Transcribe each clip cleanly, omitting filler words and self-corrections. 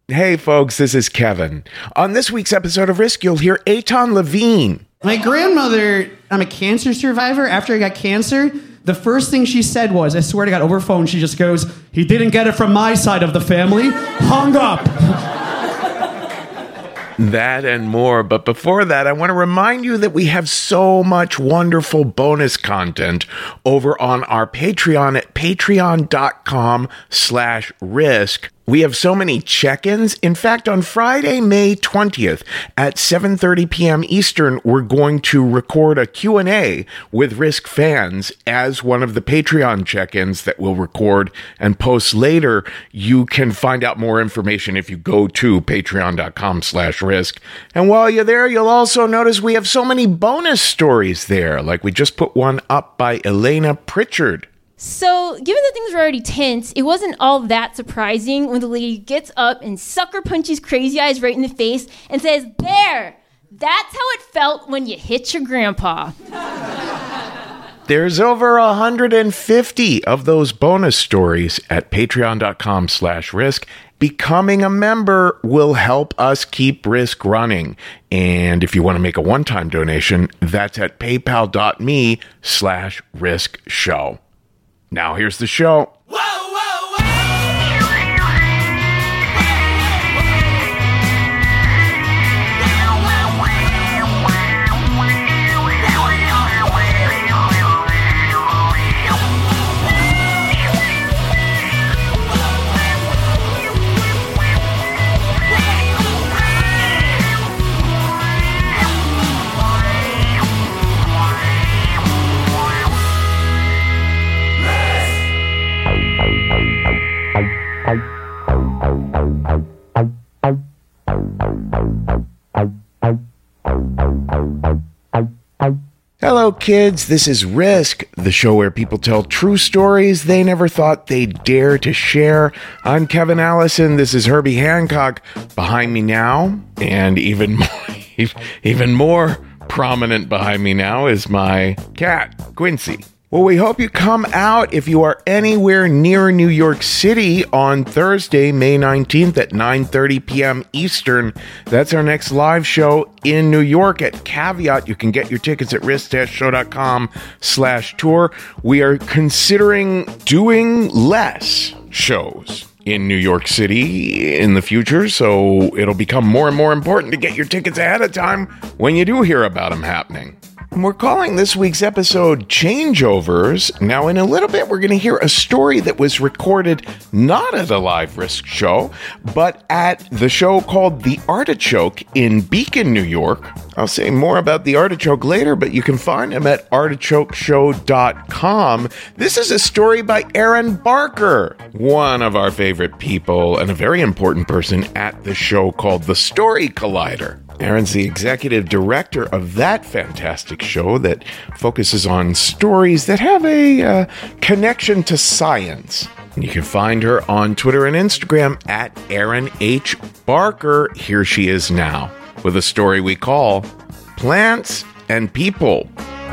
Hey folks, this is Kevin. On this week's episode of Risk, you'll hear Eitan Levine. My grandmother, I'm a cancer survivor. After I got cancer, the first thing she said was, I swear to God, over phone, she just goes, "He didn't get it from my side of the family." Hung up. That and more. But before that, I want to remind you that we have so much wonderful bonus content over on our Patreon at patreon.com/risk. We have so many check-ins. In fact, on Friday, May 20th at 7:30 p.m. Eastern, we're going to record a Q&A with Risk fans as one of the Patreon check-ins that we'll record and post later. You can find out more information if you go to patreon.com/risk. And while you're there, you'll also notice we have so many bonus stories there. Like we just put one up by Elena Pritchard. So, given that things were already tense, it wasn't all that surprising when the lady gets up and sucker punches Crazy Eyes right in the face and says, "There! That's how it felt when you hit your grandpa." There's over 150 of those bonus stories at patreon.com/risk. Becoming a member will help us keep Risk running. And if you want to make a one-time donation, that's at paypal.me/risk show. Now here's the show. Whoa, whoa, whoa. Hello, kids. This is Risk, the show where people tell true stories they never thought they'd dare to share. I'm Kevin Allison. This is Herbie Hancock. Behind me now, and even more prominent behind me now, is my cat, Quincy. Well, we hope you come out if you are anywhere near New York City on Thursday, May 19th at 9:30 p.m. Eastern. That's our next live show in New York at Caveat. You can get your tickets at risk-show.com/tour. We are considering doing less shows in New York City in the future, so it'll become more and more important to get your tickets ahead of time when you do hear about them happening. We're calling this week's episode Changeovers. Now, in a little bit, we're going to hear a story that was recorded not at a live Risk show, but at the show called The Artichoke in Beacon, New York. I'll say more about The Artichoke later, but you can find him at artichokeshow.com. This is a story by Aaron Barker, one of our favorite people and a very important person at the show called The Story Collider. Aaron's the executive director of that fantastic show that focuses on stories that have a connection to science. And you can find her on Twitter and Instagram at Aaron H. Barker. Here she is now with a story we call Plants and People.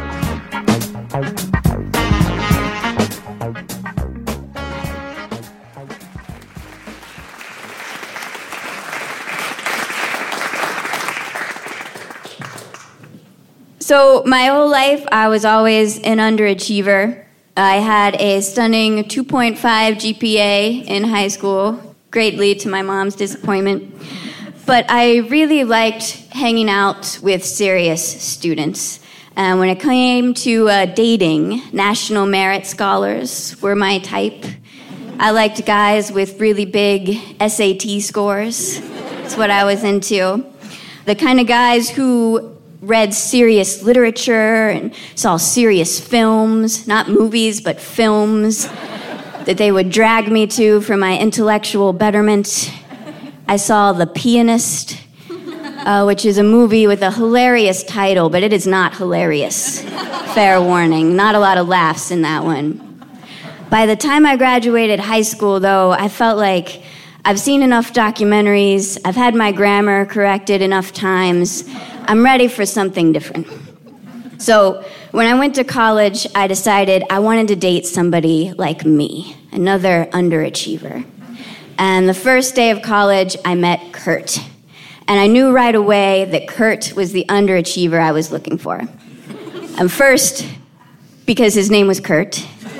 So my whole life, I was always an underachiever. I had a stunning 2.5 GPA in high school, greatly to my mom's disappointment. But I really liked hanging out with serious students. And when it came to dating, national merit scholars were my type. I liked guys with really big SAT scores. That's what I was into. The kind of guys who read serious literature and saw serious films, not movies, but films, that they would drag me to for my intellectual betterment. I saw The Pianist, which is a movie with a hilarious title, but it is not hilarious. Fair warning, not a lot of laughs in that one. By the time I graduated high school, though, I felt like I've seen enough documentaries, I've had my grammar corrected enough times, I'm ready for something different. So when I went to college, I decided I wanted to date somebody like me, another underachiever. And the first day of college, I met Kurt. And I knew right away that Kurt was the underachiever I was looking for. And first, because his name was Kurt.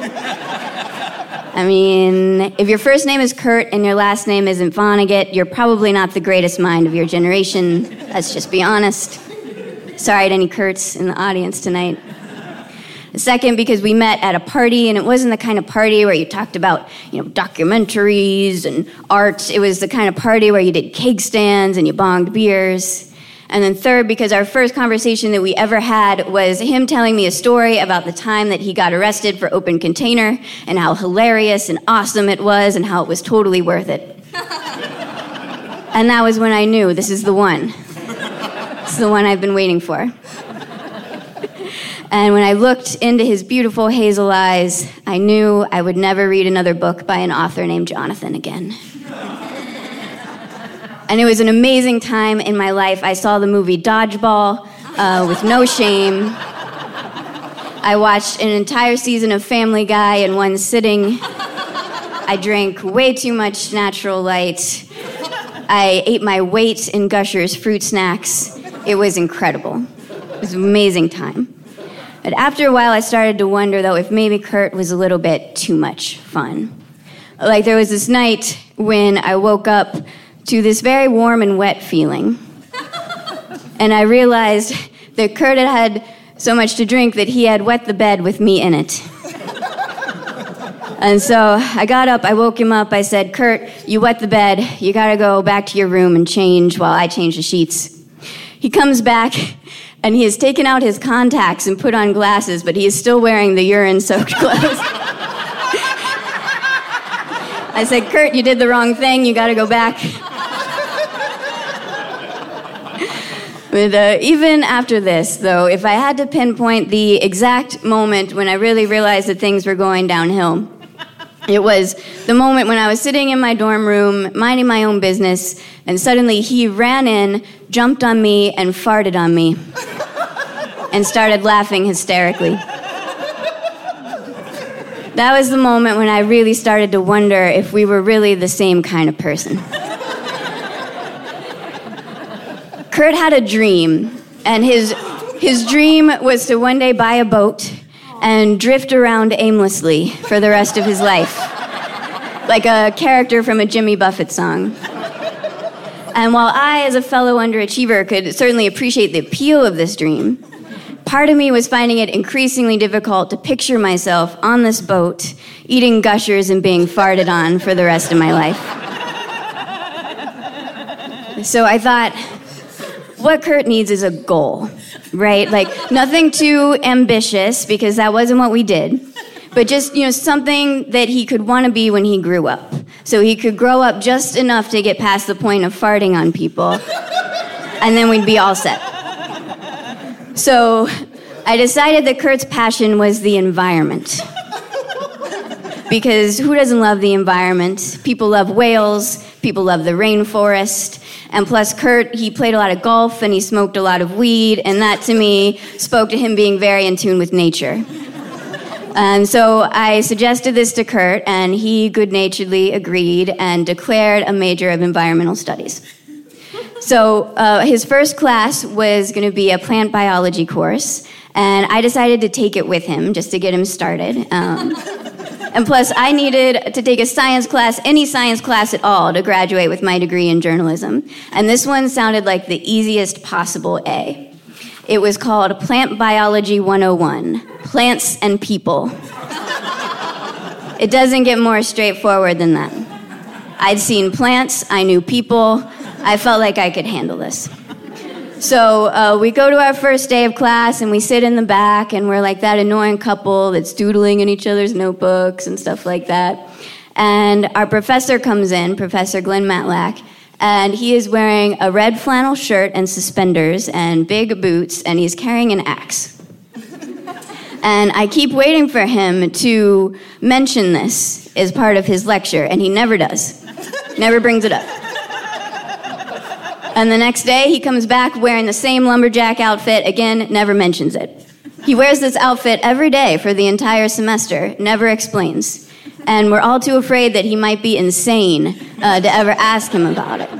I mean, if your first name is Kurt and your last name isn't Vonnegut, you're probably not the greatest mind of your generation. Let's just be honest. Sorry to any Kurts in the audience tonight. Second, because we met at a party, and it wasn't the kind of party where you talked about, documentaries and art. It was the kind of party where you did cake stands and you bonged beers. And then third, because our first conversation that we ever had was him telling me a story about the time that he got arrested for open container and how hilarious and awesome it was and how it was totally worth it. And that was when I knew this is the one. This is the one I've been waiting for. And when I looked into his beautiful hazel eyes, I knew I would never read another book by an author named Jonathan again. And it was an amazing time in my life. I saw the movie Dodgeball with no shame. I watched an entire season of Family Guy in one sitting. I drank way too much natural light. I ate my weight in Gushers fruit snacks. It was incredible. It was an amazing time. But after a while, I started to wonder, though, if maybe Kurt was a little bit too much fun. Like, there was this night when I woke up to this very warm and wet feeling. And I realized that Kurt had so much to drink that he had wet the bed with me in it. And so I got up, I woke him up, I said, Kurt, you wet the bed, you gotta go back to your room and change while I change the sheets. He comes back, and he has taken out his contacts and put on glasses, but he is still wearing the urine-soaked clothes. I said, Kurt, you did the wrong thing, you gotta go back. But even after this, though, if I had to pinpoint the exact moment when I really realized that things were going downhill, it was the moment when I was sitting in my dorm room, minding my own business, and suddenly he ran in, jumped on me, and farted on me, and started laughing hysterically. That was the moment when I really started to wonder if we were really the same kind of person. Kurt had a dream, and his dream was to one day buy a boat and drift around aimlessly for the rest of his life, like a character from a Jimmy Buffett song. And while I, as a fellow underachiever, could certainly appreciate the appeal of this dream, part of me was finding it increasingly difficult to picture myself on this boat, eating Gushers and being farted on for the rest of my life. So I thought, what Kurt needs is a goal, right? Like, nothing too ambitious, because that wasn't what we did, but just, something that he could want to be when he grew up. So he could grow up just enough to get past the point of farting on people, and then we'd be all set. So I decided that Kurt's passion was the environment. Because who doesn't love the environment? People love whales, people love the rainforest, and plus Kurt, he played a lot of golf and he smoked a lot of weed, and that to me spoke to him being very in tune with nature. And so I suggested this to Kurt, and he good-naturedly agreed and declared a major of environmental studies. So his first class was going to be a plant biology course, and I decided to take it with him just to get him started. And plus, I needed to take a science class, any science class at all, to graduate with my degree in journalism. And this one sounded like the easiest possible A. It was called Plant Biology 101, Plants and People. It doesn't get more straightforward than that. I'd seen plants, I knew people, I felt like I could handle this. So we go to our first day of class, and we sit in the back, and we're like that annoying couple that's doodling in each other's notebooks and stuff like that. And our professor comes in, Professor Glenn Matlack, and he is wearing a red flannel shirt and suspenders and big boots, and he's carrying an axe. And I keep waiting for him to mention this as part of his lecture, and he never does. Never brings it up. And the next day, he comes back wearing the same lumberjack outfit, again, never mentions it. He wears this outfit every day for the entire semester, never explains. And we're all too afraid that he might be insane to ever ask him about it.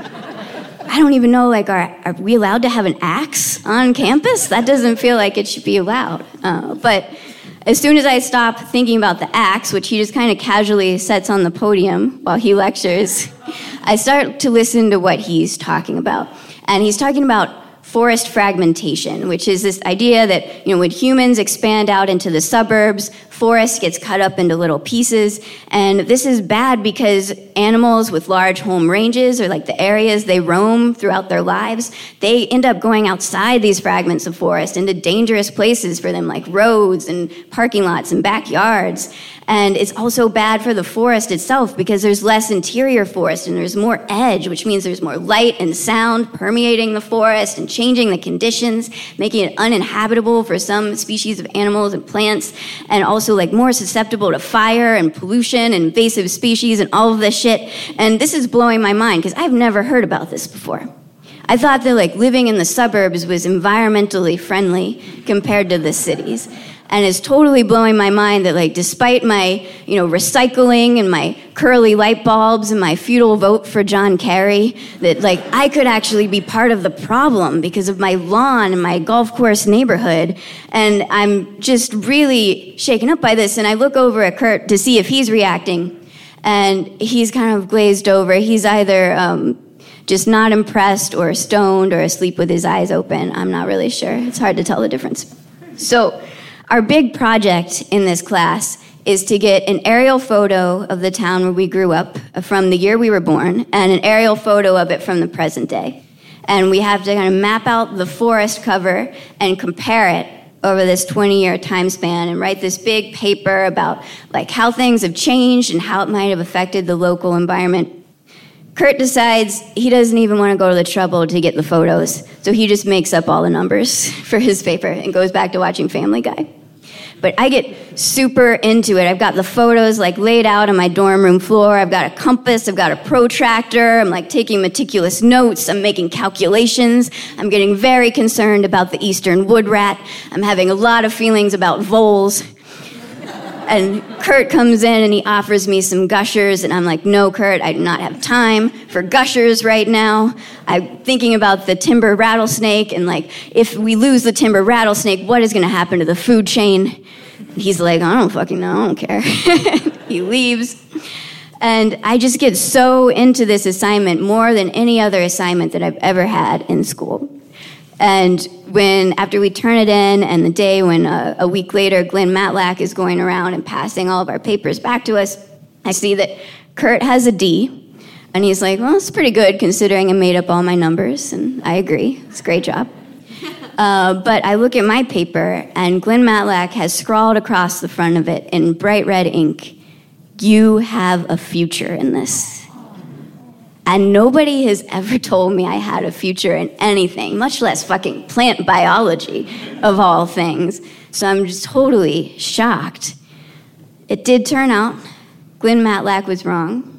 I don't even know, like, are we allowed to have an axe on campus? That doesn't feel like it should be allowed. But as soon as I stop thinking about the axe, which he just kind of casually sets on the podium while he lectures, I start to listen to what he's talking about. And he's talking about forest fragmentation, which is this idea that, when humans expand out into the suburbs, forest gets cut up into little pieces. And this is bad because animals with large home ranges, or like the areas they roam throughout their lives, they end up going outside these fragments of forest into dangerous places for them, like roads and parking lots and backyards. And it's also bad for the forest itself because there's less interior forest and there's more edge, which means there's more light and sound permeating the forest and changing the conditions, making it uninhabitable for some species of animals and plants, and also like more susceptible to fire and pollution and invasive species and all of this shit. And this is blowing my mind because I've never heard about this before. I thought that like living in the suburbs was environmentally friendly compared to the cities. And it's totally blowing my mind that, like, despite my, recycling and my curly light bulbs and my futile vote for John Kerry, that, like, I could actually be part of the problem because of my lawn and my golf course neighborhood. And I'm just really shaken up by this. And I look over at Kurt to see if he's reacting. And he's kind of glazed over. He's either just not impressed or stoned or asleep with his eyes open. I'm not really sure. It's hard to tell the difference. So our big project in this class is to get an aerial photo of the town where we grew up from the year we were born and an aerial photo of it from the present day. And we have to kind of map out the forest cover and compare it over this 20-year time span and write this big paper about like how things have changed and how it might have affected the local environment. Kurt decides he doesn't even want to go to the trouble to get the photos, so he just makes up all the numbers for his paper and goes back to watching Family Guy. But I get super into it. I've got the photos like laid out on my dorm room floor. I've got a compass. I've got a protractor. I'm like taking meticulous notes. I'm making calculations. I'm getting very concerned about the eastern wood rat. I'm having a lot of feelings about voles. And Kurt comes in and he offers me some gushers, and I'm like, no, Kurt, I do not have time for gushers right now. I'm thinking about the timber rattlesnake, and like, if we lose the timber rattlesnake, what is going to happen to the food chain? He's like, I don't fucking know, I don't care. He leaves. And I just get so into this assignment more than any other assignment that I've ever had in school. And after we turn it in, and the day when a week later Glenn Matlack is going around and passing all of our papers back to us, I see that Kurt has a D, and he's like, well, it's pretty good considering I made up all my numbers, and I agree, it's a great job. But I look at my paper, and Glenn Matlack has scrawled across the front of it in bright red ink, you have a future in this. And nobody has ever told me I had a future in anything, much less fucking plant biology, of all things. So I'm just totally shocked. It did turn out Glenn Matlack was wrong.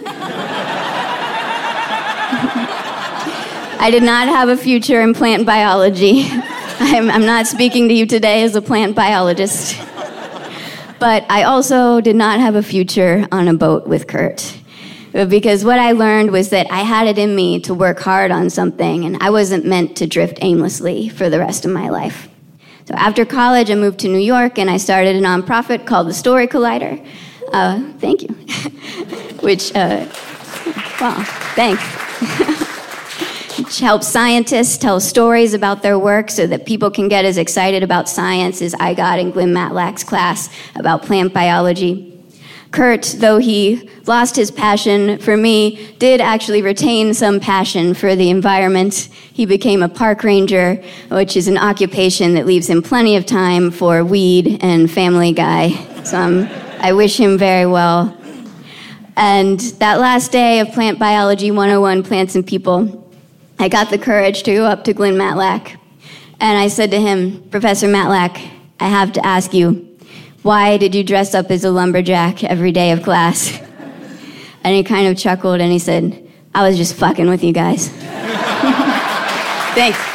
I did not have a future in plant biology. I'm not speaking to you today as a plant biologist. But I also did not have a future on a boat with Kurt. Because what I learned was that I had it in me to work hard on something, and I wasn't meant to drift aimlessly for the rest of my life. So after college, I moved to New York, and I started a nonprofit called the Story Collider. Thank you. Which, well, thanks. Which helps scientists tell stories about their work so that people can get as excited about science as I got in Glenn Matlack's class about plant biology. Kurt, though he lost his passion for me, did actually retain some passion for the environment. He became a park ranger, which is an occupation that leaves him plenty of time for weed and Family Guy. So I wish him very well. And that last day of Plant Biology 101, Plants and People, I got the courage to go up to Glenn Matlack. And I said to him, Professor Matlack, I have to ask you, why did you dress up as a lumberjack every day of class? And he kind of chuckled and he said, I was just fucking with you guys. Thanks.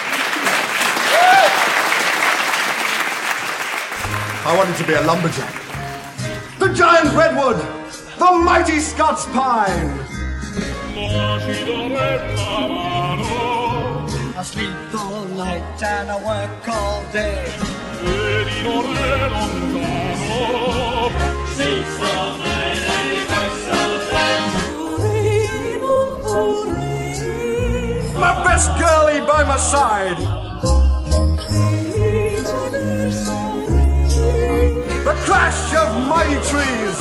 I wanted to be a lumberjack. The giant redwood, the mighty Scots pine, I sleep all night and I work all day. Sleeps all night and he works all day. My best girlie by my side. The crash of mighty trees.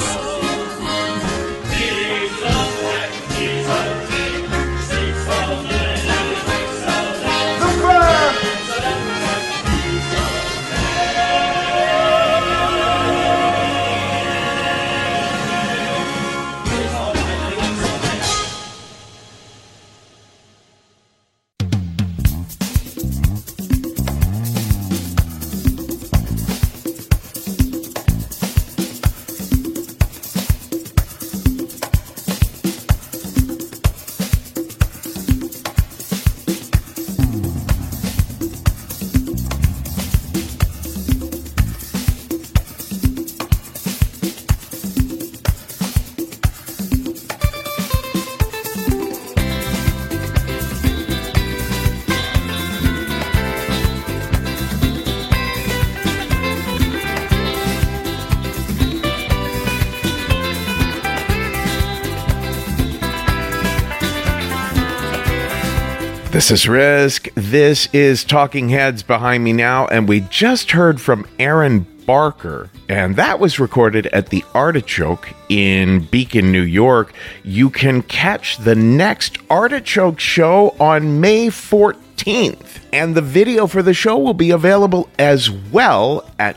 This is Risk. This is Talking Heads behind me now, and we just heard from Aaron Barker, and that was recorded at the Artichoke in Beacon, New York. You can catch the next Artichoke show on May 14th, and the video for the show will be available as well at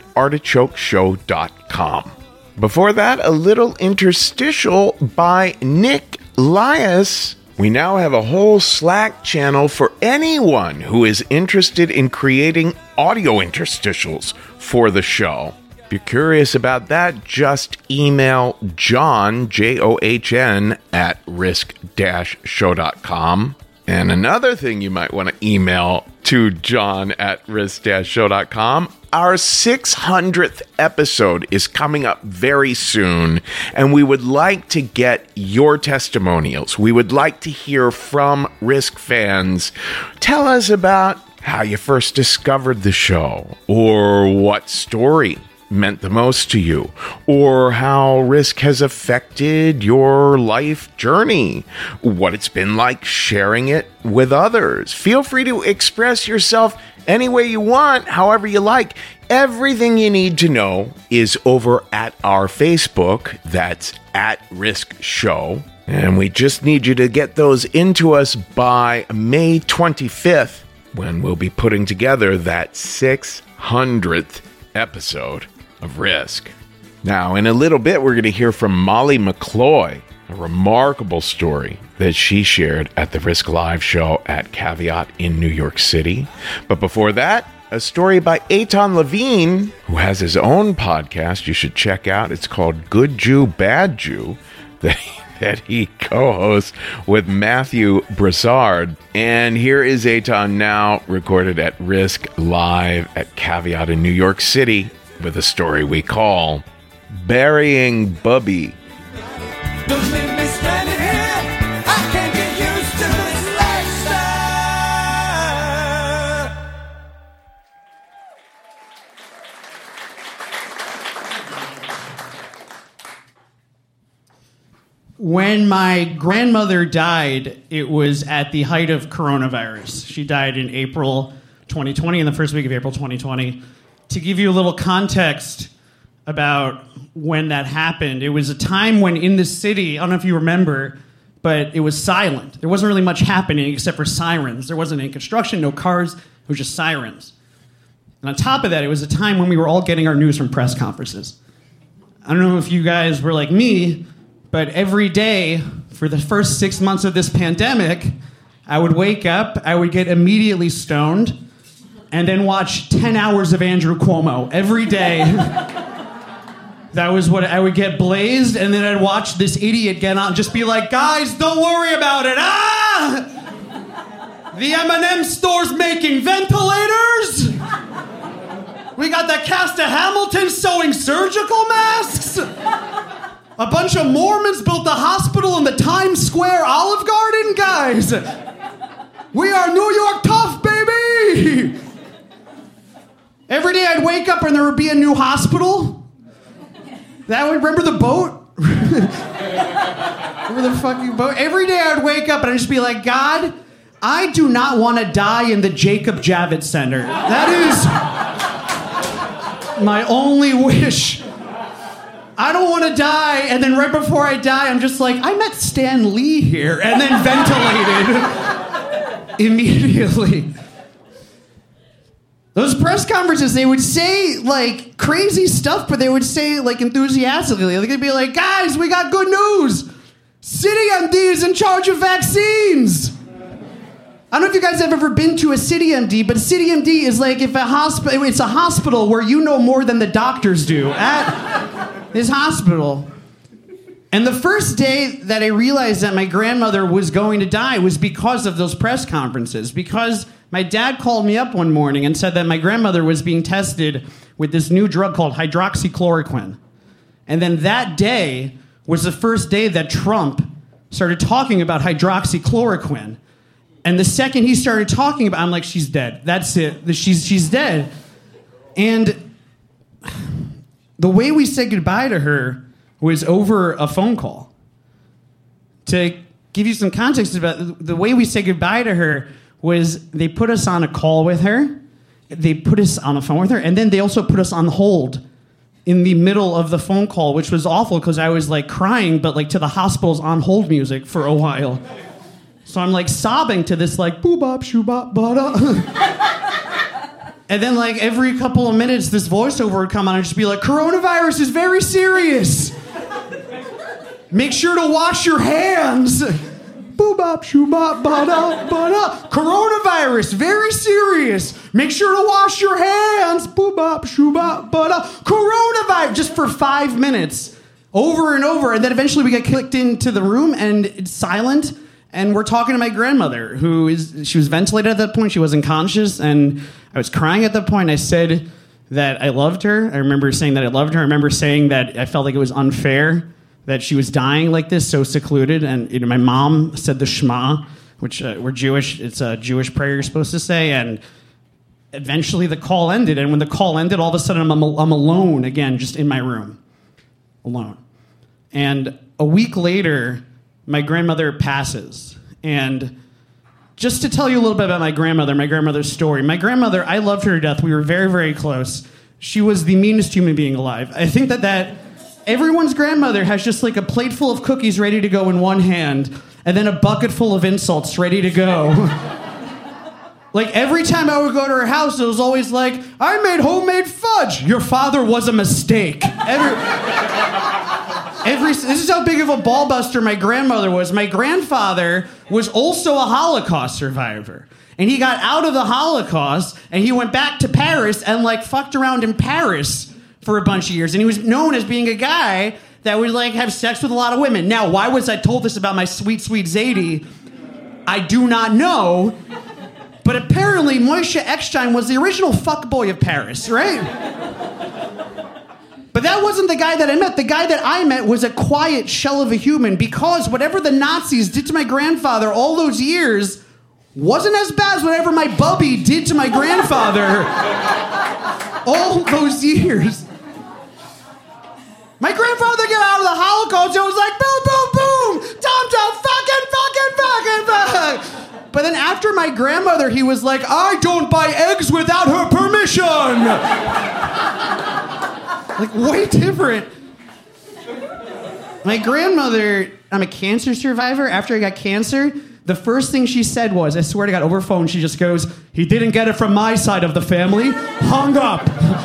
artichokeshow.com. Before that, a little interstitial by Nick Lias. We now have a whole Slack channel for anyone who is interested in creating audio interstitials for the show. If you're curious about that, just email John, John, at risk-show.com. And another thing you might want to email to John at risk-show.com. Our 600th episode is coming up very soon, and we would like to get your testimonials. We would like to hear from Risk fans. Tell us about how you first discovered the show, or what story meant the most to you, or how Risk has affected your life journey, what it's been like sharing it with others. Feel free to express yourself any way you want, however you like. Everything you need to know is over at our Facebook. That's at Risk Show. And we just need you to get those into us by May 25th, when we'll be putting together that 600th episode of Risk. Now, in a little bit, we're going to hear from Molly McCloy, a remarkable story that she shared at the Risk Live show at Caveat in New York City. But before that, a story by Eitan Levine, who has his own podcast you should check out. It's called Good Jew, Bad Jew, that he co-hosts with Matthew Broussard. And here is Eitan now, recorded at Risk Live at Caveat in New York City, with a story we call Burying Bubby. Don't leave me stranded here. I can't get used to this lifestyle. When my grandmother died, it was at the height of coronavirus. She died in April 2020, in the first week of April 2020. To give you a little context about when that happened, it was a time when in the city, I don't know if you remember, but it was silent. There wasn't really much happening except for sirens. There wasn't any construction, no cars, it was just sirens. And on top of that, it was a time when we were all getting our news from press conferences. I don't know if you guys were like me, but every day for the first 6 months of this pandemic, I would wake up, I would get immediately stoned, and then watch 10 hours of Andrew Cuomo every day. That was what I would get blazed, and then I'd watch this idiot get on and just be like, guys, don't worry about it. The M&M store's making ventilators. We got the cast of Hamilton sewing surgical masks. A bunch of Mormons built a hospital in the Times Square Olive Garden? Guys, we are New York tough, baby! Every day I'd wake up and there would be a new hospital. Remember the boat? Remember the fucking boat? Every day I'd wake up and I'd just be like, God, I do not want to die in the Jacob Javits Center. That is my only wish. I don't want to die, and then right before I die, I'm just like, I met Stan Lee here, and then ventilated immediately. Those press conferences, they would say, like, crazy stuff, but they would say, like, enthusiastically. They'd be like, guys, we got good news. CityMD is in charge of vaccines. I don't know if you guys have ever been to a CityMD, but CityMD is like if it's a hospital where you know more than the doctors do at this hospital. And the first day that I realized that my grandmother was going to die was because of those press conferences. Because my dad called me up one morning and said that my grandmother was being tested with this new drug called hydroxychloroquine. And then that day was the first day that Trump started talking about hydroxychloroquine. And the second he started talking about it, I'm like, she's dead. That's it. She's dead. And the way we said goodbye to her was over a phone call. To give you some context about the way we said goodbye to her was they put us on a call with her, they put us on a phone with her, and then they also put us on hold in the middle of the phone call, which was awful because I was like crying, but like to the hospital's on hold music for a while. So I'm like sobbing to this like boo-bop, shoo-bop, ba-da. And then like every couple of minutes this voiceover would come on and just be like, coronavirus is very serious. Make sure to wash your hands. Boo-bop, shoo-bop, ba-da, ba-da. Coronavirus, very serious. Make sure to wash your hands. Boo-bop, shoo-bop, ba-da. Coronavirus, just for 5 minutes. Over and over. And then eventually we get kicked into the room and it's silent. And we're talking to my grandmother, she was ventilated at that point. She wasn't conscious. And I was crying at that point. I said that I loved her. I remember saying that I loved her. I remember saying that I felt like it was unfair that she was dying like this, so secluded. And my mom said the Shema, which we're Jewish. It's a Jewish prayer you're supposed to say. And eventually the call ended. And when the call ended, all of a sudden I'm alone again, just in my room. Alone. And a week later, my grandmother passes. And just to tell you a little bit about my grandmother's story. My grandmother, I loved her to death. We were very, very close. She was the meanest human being alive. I think that everyone's grandmother has just like a plate full of cookies ready to go in one hand, and then a bucket full of insults ready to go. Like every time I would go to her house, it was always like, I made homemade fudge. Your father was a mistake. This is how big of a ballbuster my grandmother was. My grandfather was also a Holocaust survivor. And he got out of the Holocaust, and he went back to Paris and, like, fucked around in Paris for a bunch of years. And he was known as being a guy that would, like, have sex with a lot of women. Now, why was I told this about my sweet, sweet Zadie? I do not know. But apparently, Moshe Eckstein was the original fuckboy of Paris, right? But that wasn't the guy that I met. The guy that I met was a quiet shell of a human because whatever the Nazis did to my grandfather all those years wasn't as bad as whatever my bubby did to my grandfather all those years. My grandfather got out of the Holocaust and was like, boom, boom, boom, Tom, fucking. But then after my grandmother, he was like, I don't buy eggs without her permission. Like, way different. My grandmother, I'm a cancer survivor. After I got cancer, the first thing she said was, I swear to God, over phone, she just goes, he didn't get it from my side of the family. Hung up.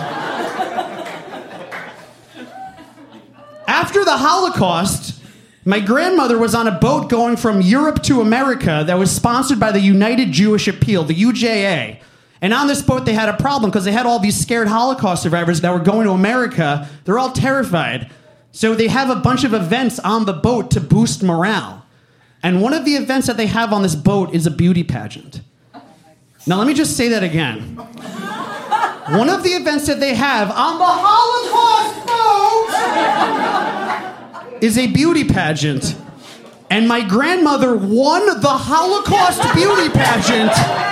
After the Holocaust, my grandmother was on a boat going from Europe to America that was sponsored by the United Jewish Appeal, the UJA. And on this boat, they had a problem because they had all these scared Holocaust survivors that were going to America. They're all terrified. So they have a bunch of events on the boat to boost morale. And one of the events that they have on this boat is a beauty pageant. Now, let me just say that again. One of the events that they have on the Holocaust boat is a beauty pageant. And my grandmother won the Holocaust beauty pageant.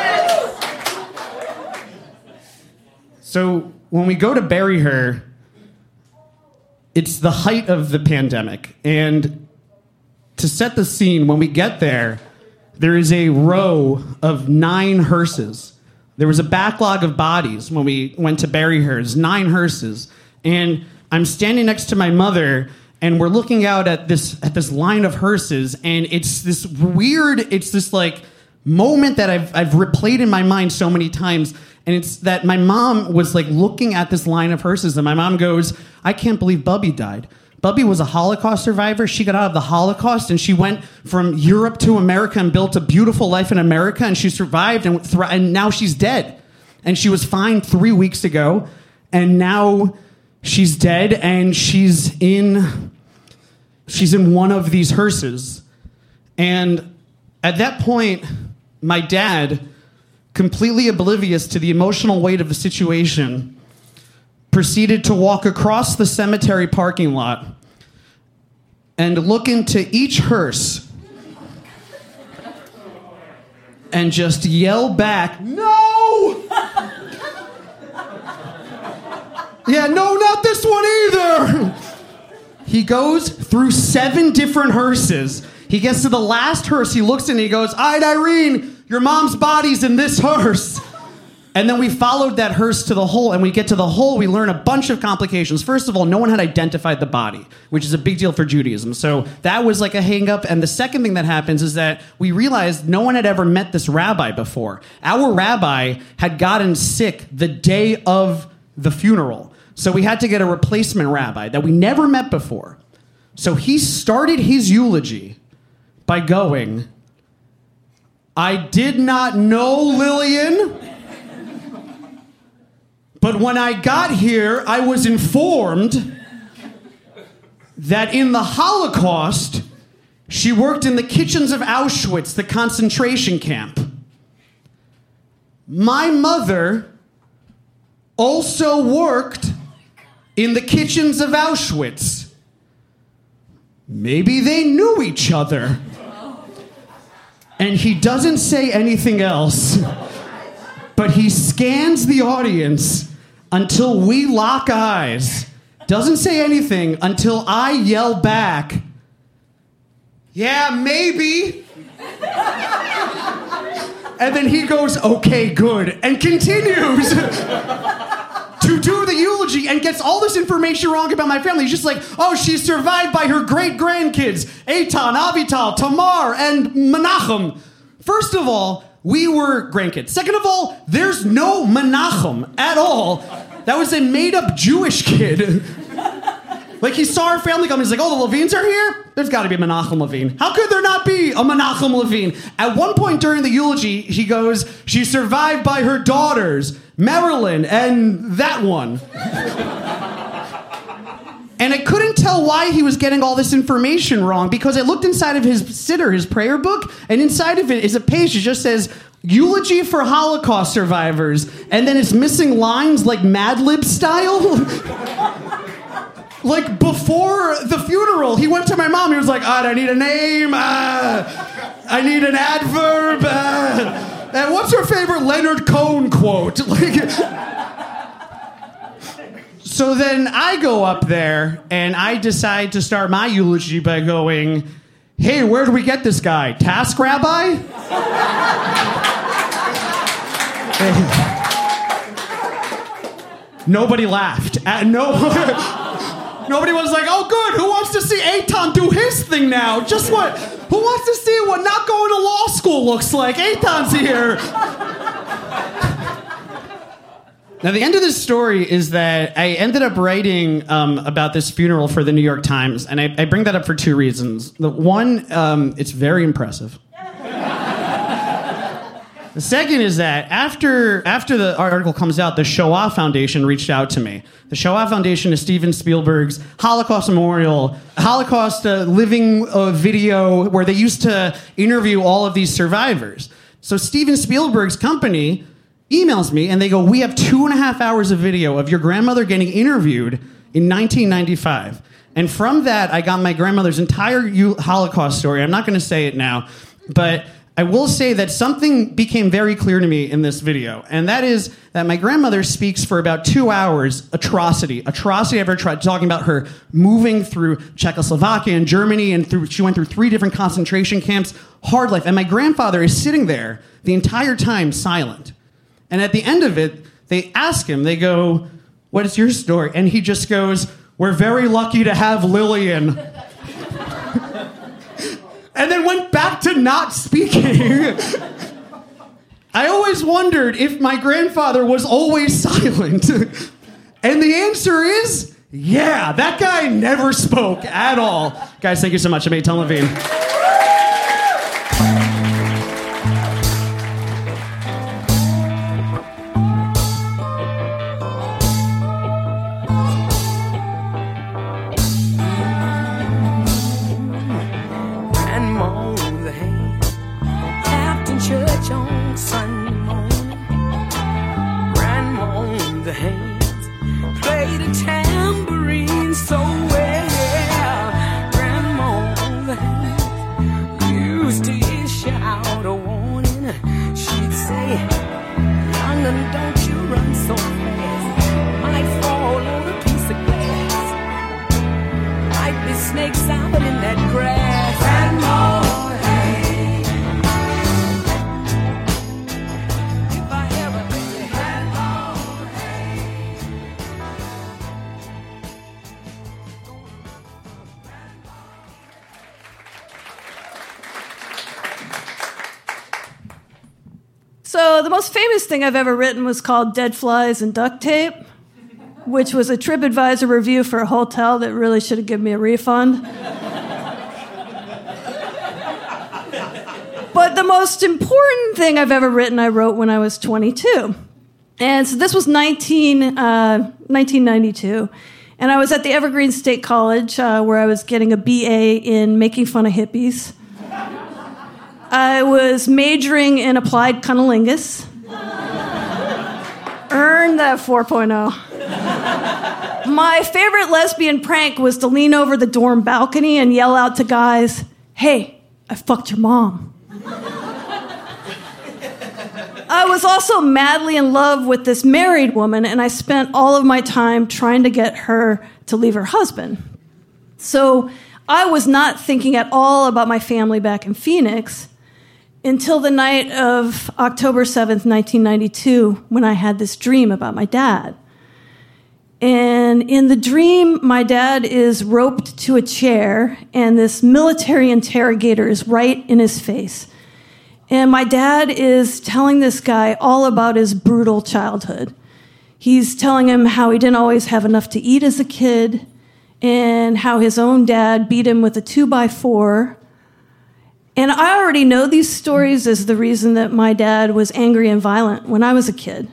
So when we go to bury her, it's the height of the pandemic. And to set the scene, when we get there, there is a row of 9 hearses. There was a backlog of bodies when we went to bury her. There's 9 hearses. And I'm standing next to my mother, and we're looking out at this line of hearses, and it's this like moment that I've replayed in my mind so many times, and it's that my mom was like looking at this line of hearses, and my mom goes, "I can't believe Bubby died. Bubby was a Holocaust survivor. She got out of the Holocaust, and she went from Europe to America and built a beautiful life in America, and she survived, and now she's dead. And she was fine 3 weeks ago, and now she's dead, and she's in one of these hearses." And at that point, my dad, completely oblivious to the emotional weight of the situation, proceeded to walk across the cemetery parking lot and look into each hearse and just yell back, "No!" "Yeah, no, not this one either." He goes through 7 different hearses. He gets to the last hearse, he looks in and he goes, "All right, Irene, your mom's body's in this hearse." And then we followed that hearse to the hole, and we get to the hole, we learn a bunch of complications. First of all, no one had identified the body, which is a big deal for Judaism. So that was like a hang-up. And the second thing that happens is that we realized no one had ever met this rabbi before. Our rabbi had gotten sick the day of the funeral. So we had to get a replacement rabbi that we never met before. So he started his eulogy by going, "I did not know Lillian, but when I got here, I was informed that in the Holocaust, she worked in the kitchens of Auschwitz, the concentration camp. My mother also worked in the kitchens of Auschwitz. Maybe they knew each other." And he doesn't say anything else, but he scans the audience until we lock eyes. Doesn't say anything until I yell back, "Yeah, maybe." And then he goes, "Okay, good," and continues to do the eulogy and gets all this information wrong about my family. He's just like, "Oh, she's survived by her great-grandkids, Eitan, Avital, Tamar, and Menachem." First of all, we were grandkids. Second of all, there's no Menachem at all. That was a made-up Jewish kid. Like, he saw our family come, he's like, "Oh, the Levines are here? There's got to be a Menachem Levine. How could there not be a Menachem Levine?" At one point during the eulogy, he goes, "She's survived by her daughters, Marilyn, and that one." And I couldn't tell why he was getting all this information wrong, because I looked inside of his siddur, his prayer book, and inside of it is a page that just says, "Eulogy for Holocaust survivors," and then it's missing lines like Mad Lib style. Like, before the funeral, he went to my mom, he was like, "I need a name, I need an adverb, and what's her favorite Leonard Cohen quote?" Like, so then I go up there, and I decide to start my eulogy by going, "Hey, where do we get this guy? Task Rabbi?" Nobody laughed. Nobody was like, "Oh, good, who wants to see Eitan do his thing now? Just what? Who wants to see what not going to law school looks like? Eitan's here." Now, the end of this story is that I ended up writing about this funeral for the New York Times, and I bring that up for 2 reasons. The one, it's very impressive. The second is that after the article comes out, the Shoah Foundation reached out to me. The Shoah Foundation is Steven Spielberg's Holocaust Memorial, Holocaust living video where they used to interview all of these survivors. So Steven Spielberg's company emails me and they go, "We have 2.5 hours of video of your grandmother getting interviewed in 1995. And from that, I got my grandmother's entire Holocaust story. I'm not going to say it now, but I will say that something became very clear to me in this video, and that is that my grandmother speaks for about 2 hours atrocity I ever tried, talking about her moving through Czechoslovakia and Germany, and she went through 3 different concentration camps, hard life. And my grandfather is sitting there the entire time silent. And at the end of it, they ask him, they go, "What is your story?" And he just goes, "We're very lucky to have Lillian." And then went back to not speaking. I always wondered if my grandfather was always silent. And the answer is, yeah, that guy never spoke at all. Guys, thank you so much. I'm Eitan Levine. So the most famous thing I've ever written was called Dead Flies and Duct Tape, which was a TripAdvisor review for a hotel that really should have given me a refund. But the most important thing I've ever written, I wrote when I was 22. And so this was 1992. And I was at the Evergreen State College, where I was getting a BA in making fun of hippies. I was majoring in applied cunnilingus. Earned that 4.0. My favorite lesbian prank was to lean over the dorm balcony and yell out to guys, "Hey, I fucked your mom." I was also madly in love with this married woman, and I spent all of my time trying to get her to leave her husband. So I was not thinking at all about my family back in Phoenix until the night of October 7th, 1992, when I had this dream about my dad. And in the dream, my dad is roped to a chair, and this military interrogator is right in his face. And my dad is telling this guy all about his brutal childhood. He's telling him how he didn't always have enough to eat as a kid, and how his own dad beat him with a 2x4. And I already know these stories as the reason that my dad was angry and violent when I was a kid.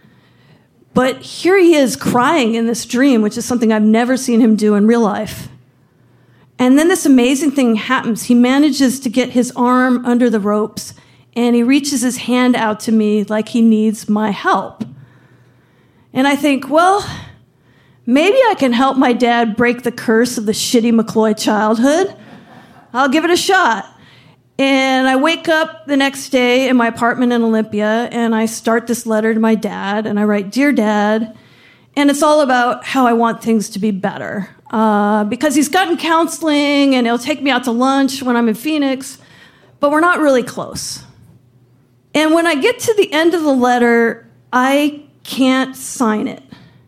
But here he is crying in this dream, which is something I've never seen him do in real life. And then this amazing thing happens. He manages to get his arm under the ropes, and he reaches his hand out to me like he needs my help. And I think, well, maybe I can help my dad break the curse of the shitty McCloy childhood. I'll give it a shot. And I wake up the next day in my apartment in Olympia, and I start this letter to my dad, and I write, "Dear Dad," and it's all about how I want things to be better. Because he's gotten counseling, and he'll take me out to lunch when I'm in Phoenix, but we're not really close. And when I get to the end of the letter, I can't sign it.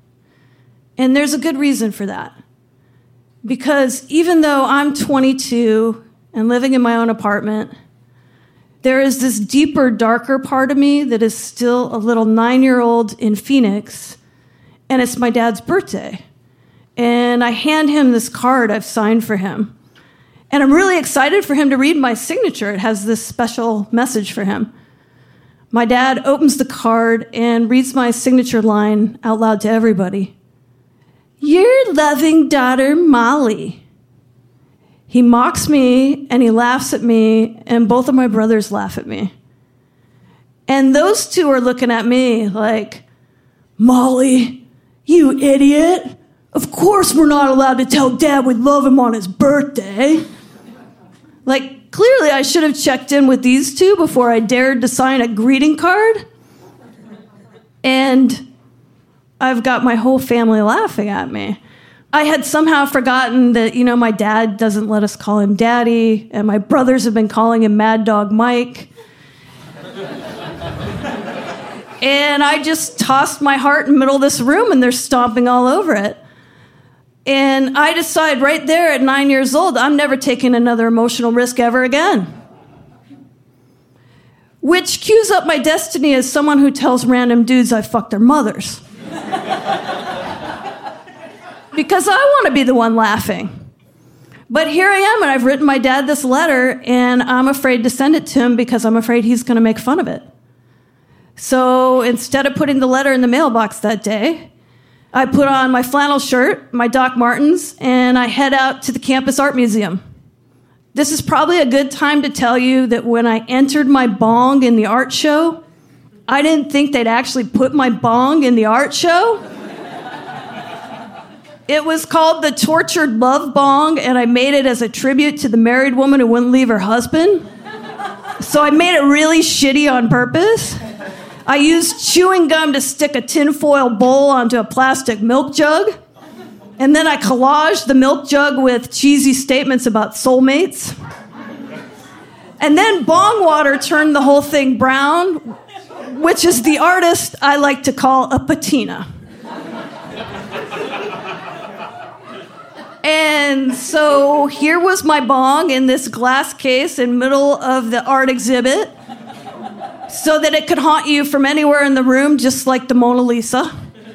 And there's a good reason for that. Because even though I'm 22 and living in my own apartment, there is this deeper, darker part of me that is still a little 9-year-old in Phoenix, and it's my dad's birthday. And I hand him this card I've signed for him. And I'm really excited for him to read my signature. It has this special message for him. My dad opens the card and reads my signature line out loud to everybody. "Your loving daughter, Molly." He mocks me, and he laughs at me, and both of my brothers laugh at me. And those two are looking at me like, "Molly, you idiot. Of course we're not allowed to tell Dad we love him on his birthday. Like, clearly I should have checked in with these two before I dared to sign a greeting card. And I've got my whole family laughing at me. I had somehow forgotten that, my dad doesn't let us call him Daddy, and my brothers have been calling him Mad Dog Mike. And I just tossed my heart in the middle of this room, and they're stomping all over it. And I decide right there at 9 years old, I'm never taking another emotional risk ever again. Which cues up my destiny as someone who tells random dudes I fucked their mothers. Because I want to be the one laughing. But here I am, and I've written my dad this letter, and I'm afraid to send it to him because I'm afraid he's going to make fun of it. So instead of putting the letter in the mailbox that day, I put on my flannel shirt, my Doc Martens, and I head out to the campus art museum. This is probably a good time to tell you that when I entered my bong in the art show, I didn't think they'd actually put my bong in the art show. It was called the Tortured Love Bong, and I made it as a tribute to the married woman who wouldn't leave her husband. So I made it really shitty on purpose. I used chewing gum to stick a tinfoil bowl onto a plastic milk jug. And then I collaged the milk jug with cheesy statements about soulmates. And then bong water turned the whole thing brown, which is the artist I like to call a patina. And so here was my bong in this glass case in middle of the art exhibit so that it could haunt you from anywhere in the room, just like the Mona Lisa.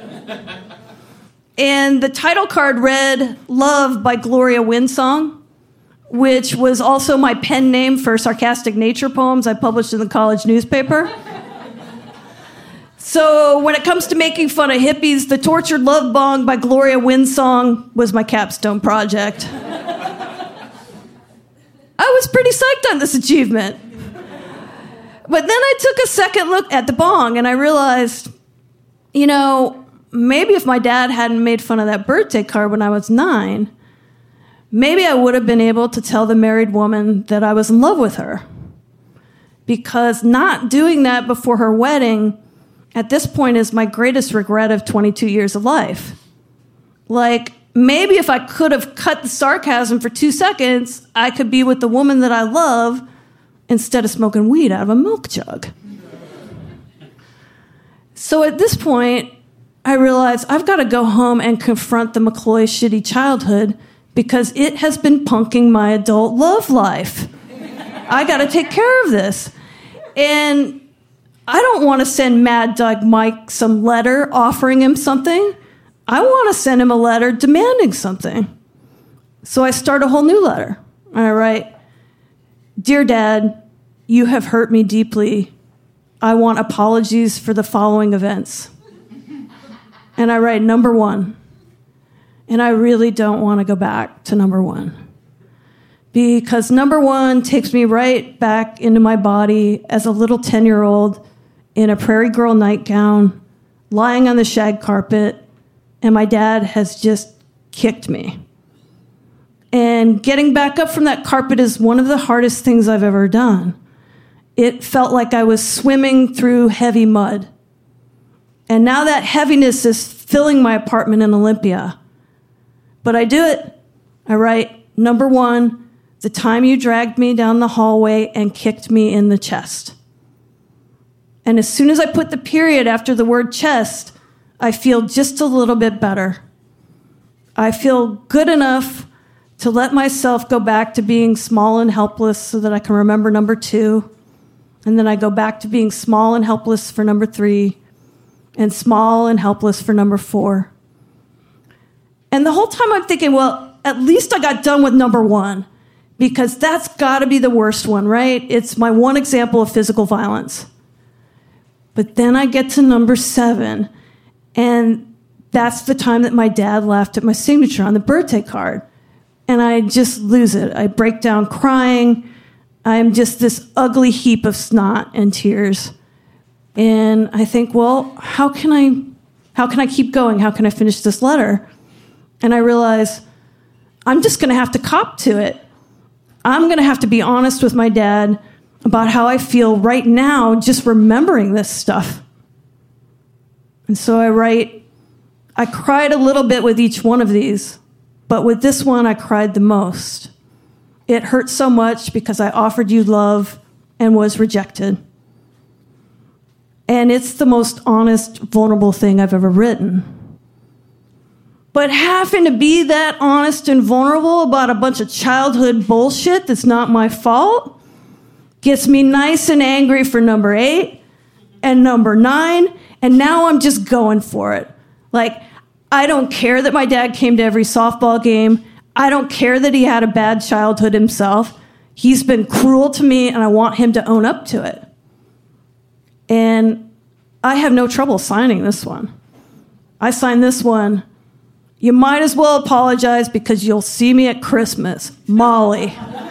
And the title card read, Love by Gloria Winsong, which was also my pen name for sarcastic nature poems I published in the college newspaper. So when it comes to making fun of hippies, the Tortured Love Bong by Gloria Winsong was my capstone project. I was pretty psyched on this achievement. But then I took a second look at the bong and I realized, maybe if my dad hadn't made fun of that birthday card when I was 9, maybe I would have been able to tell the married woman that I was in love with her. Because not doing that before her wedding at this point is my greatest regret of 22 years of life. Like, maybe if I could have cut the sarcasm for 2 seconds, I could be with the woman that I love instead of smoking weed out of a milk jug. So at this point, I realized I've got to go home and confront the McCloy shitty childhood because it has been punking my adult love life. I got to take care of this. And I don't want to send Mad Dog Mike some letter offering him something. I want to send him a letter demanding something. So I start a whole new letter. And I write, Dear Dad, you have hurt me deeply. I want apologies for the following events. And I write number 1. And I really don't want to go back to number 1. Because number 1 takes me right back into my body as a little 10-year-old in a Prairie Girl nightgown, lying on the shag carpet, and my dad has just kicked me. And getting back up from that carpet is one of the hardest things I've ever done. It felt like I was swimming through heavy mud. And now that heaviness is filling my apartment in Olympia. But I do it. I write, number 1, the time you dragged me down the hallway and kicked me in the chest. And as soon as I put the period after the word chest, I feel just a little bit better. I feel good enough to let myself go back to being small and helpless so that I can remember number 2. And then I go back to being small and helpless for number 3 and small and helpless for number 4. And the whole time I'm thinking, well, at least I got done with number 1 because that's got to be the worst one, right? It's my one example of physical violence. But then I get to number 7, and that's the time that my dad laughed at my signature on the birthday card. And I just lose it. I break down crying. I'm just this ugly heap of snot and tears. And I think, well, how can I keep going? How can I finish this letter? And I realized I'm just going to have to cop to it. I'm going to have to be honest with my dad about how I feel right now just remembering this stuff. And so I write, I cried a little bit with each one of these, but with this one I cried the most. It hurt so much because I offered you love and was rejected. And it's the most honest, vulnerable thing I've ever written. But having to be that honest and vulnerable about a bunch of childhood bullshit that's not my fault gets me nice and angry for number 8 and number 9, and now I'm just going for it. Like, I don't care that my dad came to every softball game. I don't care that he had a bad childhood himself. He's been cruel to me, and I want him to own up to it. And I have no trouble signing this one. I signed this one. You might as well apologize because you'll see me at Christmas. Molly.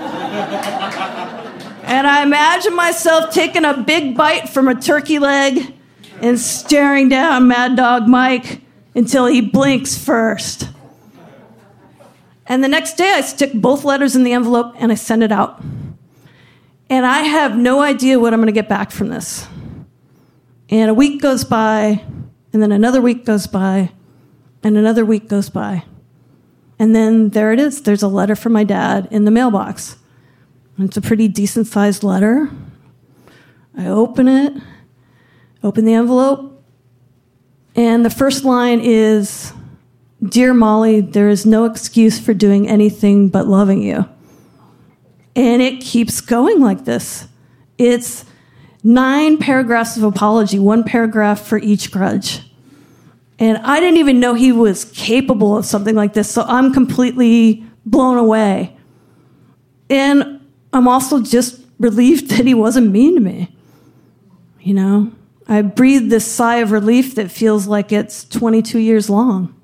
And I imagine myself taking a big bite from a turkey leg and staring down Mad Dog Mike until he blinks first. And the next day I stick both letters in the envelope and I send it out. And I have no idea what I'm going to get back from this. And a week goes by, and then another week goes by, and another week goes by. And then there it is. There's a letter from my dad in the mailbox. And it's a pretty decent-sized letter. I open it, open the envelope, and the first line is, "Dear Molly, there is no excuse for doing anything but loving you." And it keeps going like this. It's 9 paragraphs of apology, 1 paragraph for each grudge. And I didn't even know he was capable of something like this, so I'm completely blown away. And I'm also just relieved that he wasn't mean to me. You know, I breathe this sigh of relief that feels like it's 22 years long.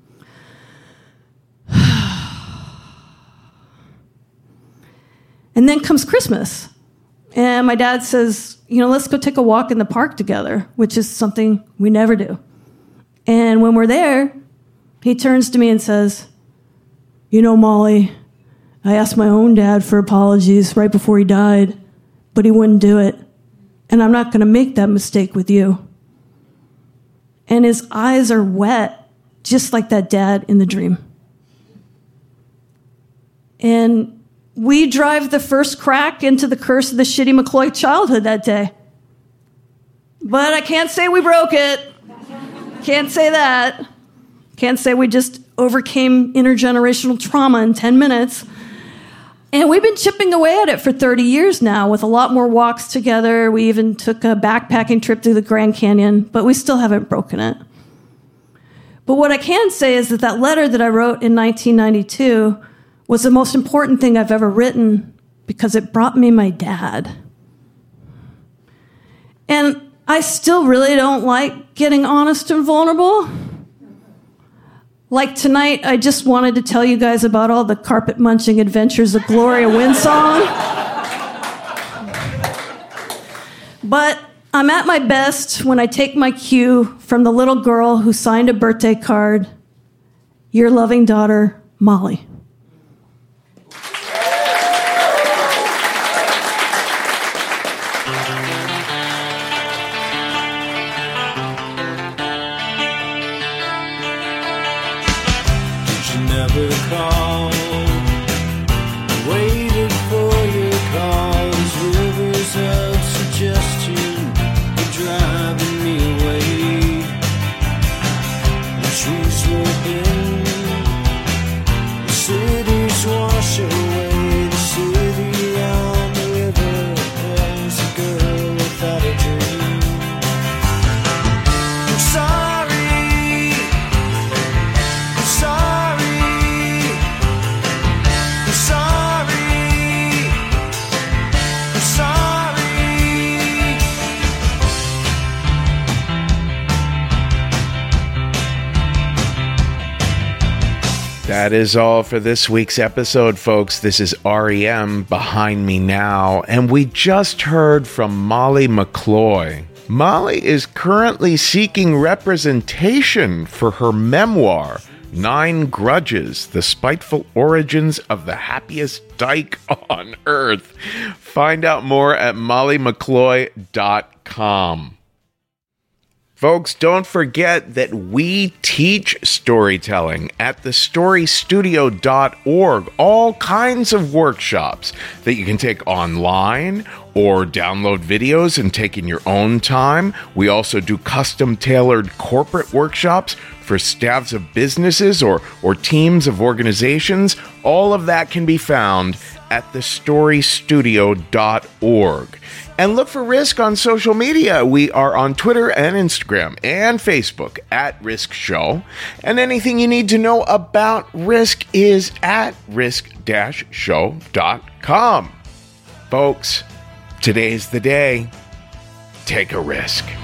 And then comes Christmas. And my dad says, let's go take a walk in the park together, which is something we never do. And when we're there, he turns to me and says, Molly, I asked my own dad for apologies right before he died, but he wouldn't do it. And I'm not going to make that mistake with you. And his eyes are wet, just like that dad in the dream. And we drive the first crack into the curse of the shitty McCloy childhood that day. But I can't say we broke it. Can't say that. Can't say we just overcame intergenerational trauma in 10 minutes. And we've been chipping away at it for 30 years now with a lot more walks together. We even took a backpacking trip through the Grand Canyon, but we still haven't broken it. But what I can say is that letter that I wrote in 1992 was the most important thing I've ever written because it brought me my dad. And I still really don't like getting honest and vulnerable. Like tonight, I just wanted to tell you guys about all the carpet-munching adventures of Gloria Winsong. But I'm at my best when I take my cue from the little girl who signed a birthday card, your loving daughter, Molly. That is all for this week's episode, folks. This is REM Behind Me Now, and we just heard from Molly McCloy. Molly is currently seeking representation for her memoir, 9 Grudges, the spiteful origins of the happiest dyke on earth. Find out more at mollymccloy.com. Folks, don't forget that we teach storytelling at thestorystudio.org. All kinds of workshops that you can take online or download videos and take in your own time. We also do custom-tailored corporate workshops for staffs of businesses or teams of organizations. All of that can be found at thestorystudio.org. And look for Risk on social media. We are on Twitter and Instagram and Facebook at Risk Show. And anything you need to know about Risk is at risk-show.com. Folks, today's the day. Take a risk.